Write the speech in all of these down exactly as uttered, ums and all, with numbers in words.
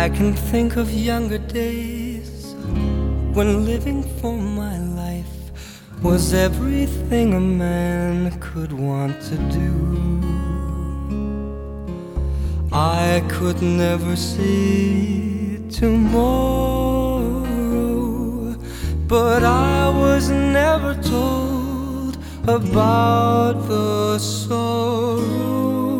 I can think of younger days when living for my life was everything a man could want to do. I could never see tomorrow, but I was never told about the sorrow.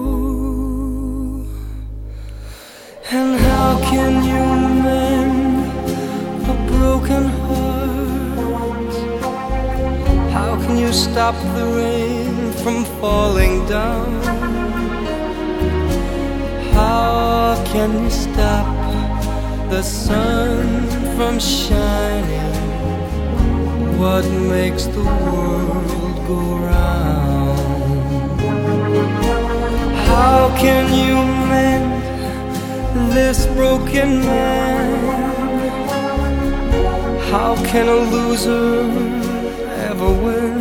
And how can you mend a broken heart? How can you stop the rain from falling down? How can you stop the sun from shining? What makes the world go round? How can you mend this broken man? How can a loser ever win?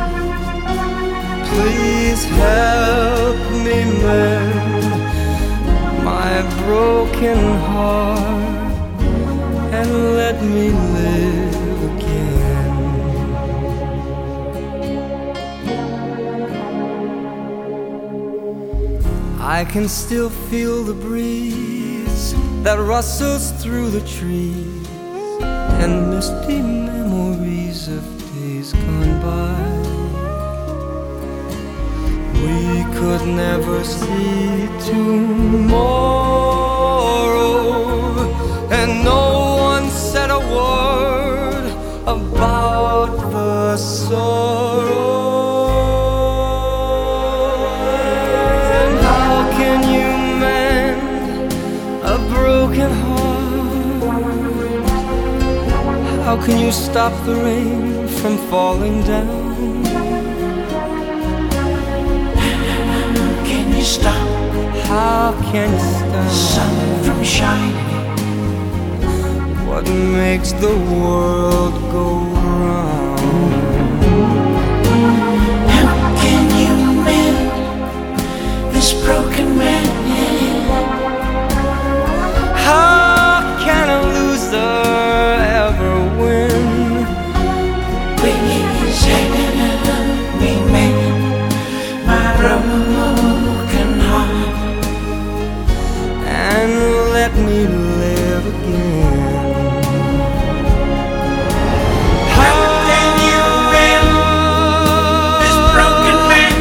Please help me mend my broken heart and let me live again. I can still feel the breeze that rustles through the trees and misty memories of days gone by. We could never see tomorrow, and no one said a word about the sorrow. And how can you mend a broken heart? How can you stop the rain from falling down? Stop. How can you stop sun from shining? What makes the world go round? How can you mend this broken man? How can a loser ever win? Please help me mend my broken heart and let me live again. How can you mend this broken man?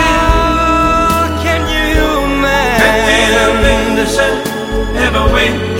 How can you mend? Can the sun ever win?